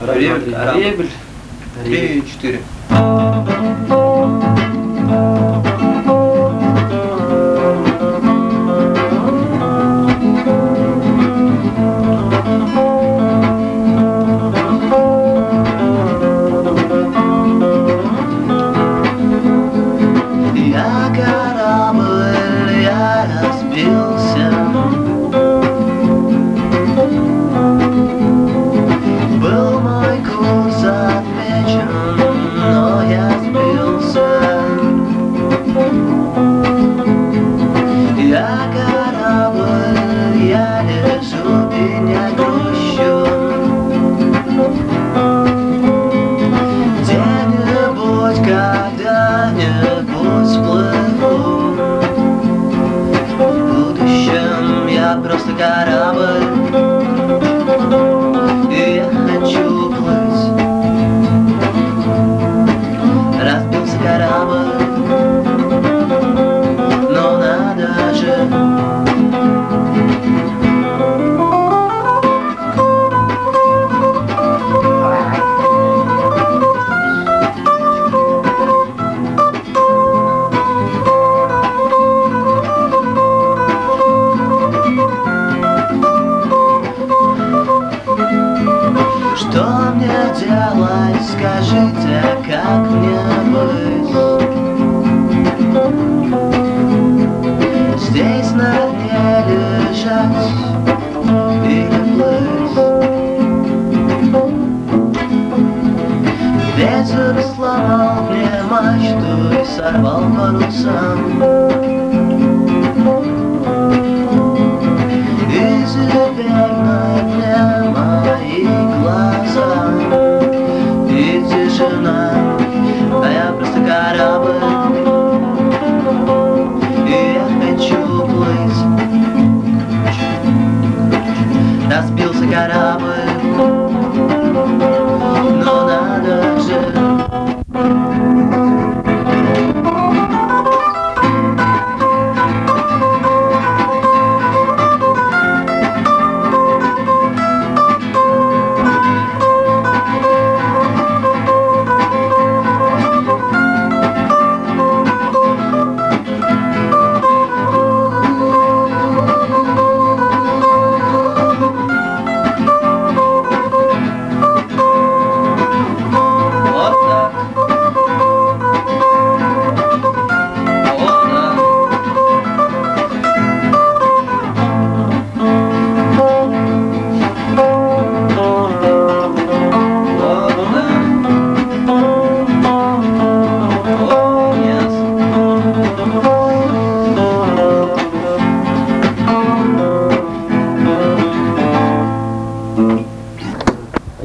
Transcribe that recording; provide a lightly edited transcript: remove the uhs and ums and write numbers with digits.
Ребель. 3-4. Я корабль, я разбился. Был мой курс отмечен, но я сбился. Я корабль, я лежу и не грущу. Где-нибудь, когда-нибудь всплыву. В будущем я просто корабль, и я хочу плыть. Разбился корабль, но надо же. Что мне делать, скажите, как мне быть? Здесь на дне лежать или плыть? Ветер сломал мне мачту и сорвал парусам. И теперь на дне мои глаза и тишина, а я просто корабль, и я хочу плыть. Разбился корабль,